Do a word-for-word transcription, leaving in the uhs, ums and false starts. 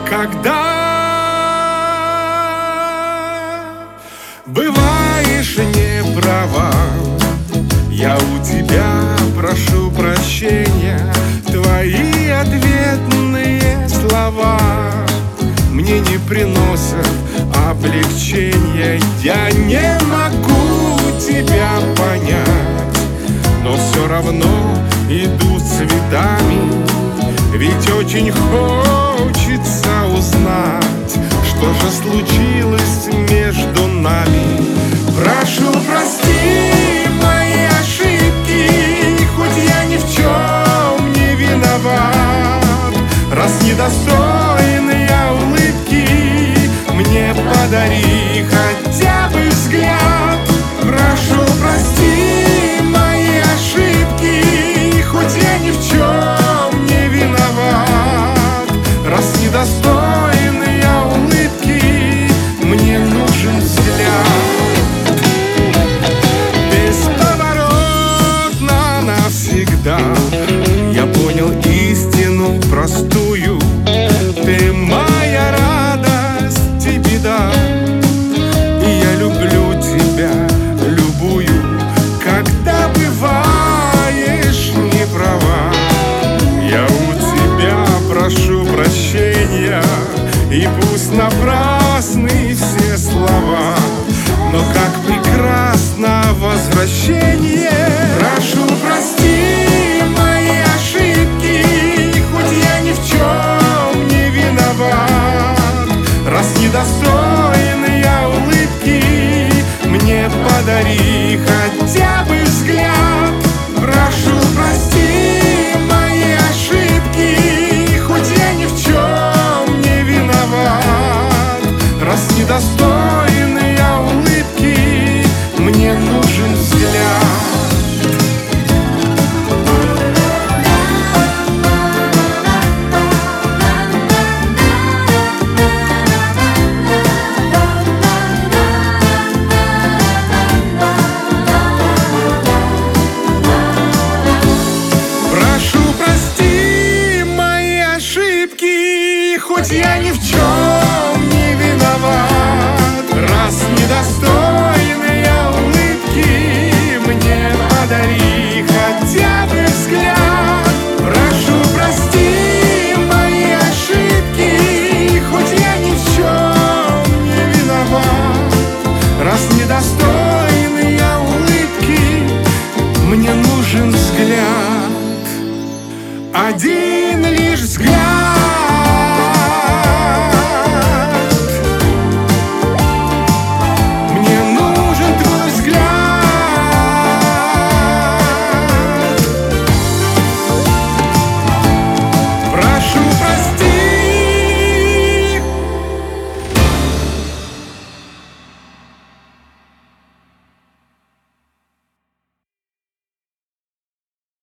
Когда бываешь не права, я у тебя прошу прощения. Твои ответные слова мне не приносят облегчения. Я не могу тебя понять, но все равно иду цветами, ведь очень хочется узнать, что же случилось между нами. Прошу, прости мои ошибки, хоть я ни в чем не виноват. Раз недостоин я улыбки, мне подари хотя бы взгляд. Прошу, прости мои ошибки, хоть я ни в чем не виноват. Раз недостоин я улыбки, мне нужен взгляд. Бесповоротно навсегда я понял истину простую: ты моя радость и беда. И я люблю тебя, любую, когда бываешь не права. Я у тебя прошу прощения, и пусть напрасны все слова, но как прекрасно возвращение. Прошу, прости мои ошибки, хоть я ни в чем не виноват. Раз недостоин я улыбки, мне подари хотя бы взгляд. Прошу, прости мои ошибки, хоть я ни в чем не виноват. Раз недостоин я улыбки, мне нужен взгляд. Хоть я ни в чем не виноват. Раз недостоин я улыбки, мне подари хотя бы взгляд. Прошу, прости мои ошибки, хоть я ни в чем не виноват. Раз недостоин я улыбки, мне нужен взгляд. Один лишь взгляд.